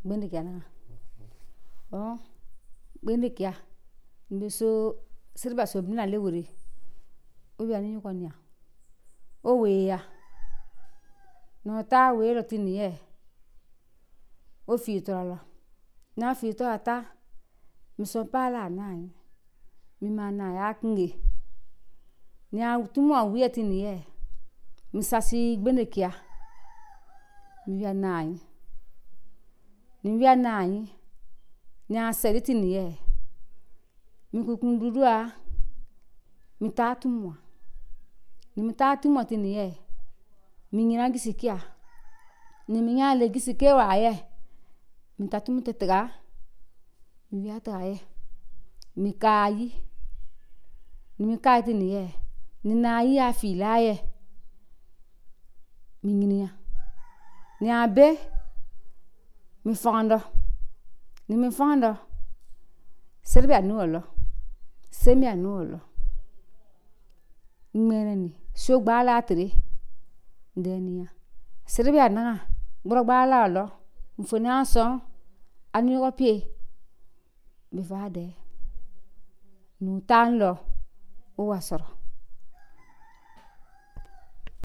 gbende kia na gbende kia mbe so seri ba so bina le wuri o bi ani ko nya o we ya no ta we ro tini ye o fi to lo na fi to ata mi so pa la na mi ma na ya kinge ni a tumu a wi tini ye mi sasi gbende kia mi ya na ni wi na ni a se ri tini ye mi ku kun dudua mi ta tumu ni mi ta tumu tini ye mi nyina gisi kia ni mi nya le gisi ke wa ye mi ta tumu te tiga mi wi ta ye mi ka yi ni mi ka tini ye ni na yi a fi la ye mi nyina ni a be mi fondo ni mi fondo seri bi anu lo se mi anu lo nmene ni so gba la tiri de ni ya seri bi ana gboro gba la lo mfo ni aso ani ko pie bi fa de nu tan lo o wa soro